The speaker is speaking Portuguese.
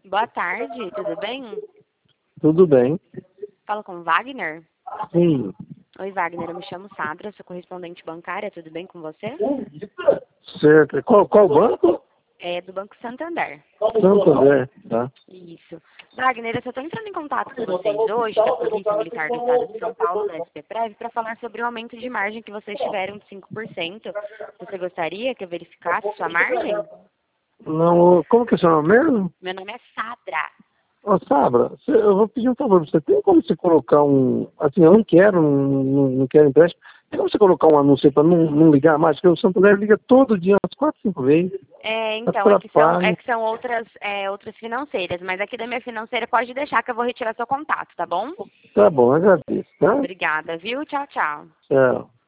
Boa tarde, tudo bem? Tudo bem. Falo com o Wagner? Sim. Oi, Wagner, eu me chamo Sandra, sou correspondente bancária, tudo bem com você? Certo. Qual banco? É do Banco Santander. Santander, tá? Isso. Wagner, eu só estou entrando em contato com vocês hoje, da Polícia Militar do Estado de São Paulo, da SPPrev, para falar sobre o aumento de margem que vocês tiveram de 5%. Você gostaria que eu verificasse sua margem? Não, como que é o seu nome mesmo? Meu nome é Sandra. Ô, Sabra, eu vou pedir um favor pra você. Tem como você colocar assim, eu não quero, não quero empréstimo. Tem como você colocar um anúncio aí pra não ligar mais? Porque o Santander liga todo dia, umas 4, 5 vezes. Então, Atrapalha. é que são outras financeiras, mas aqui da minha financeira pode deixar que eu vou retirar seu contato, tá bom? Tá bom, agradeço, tá? Obrigada, viu? Tchau, tchau. Tchau.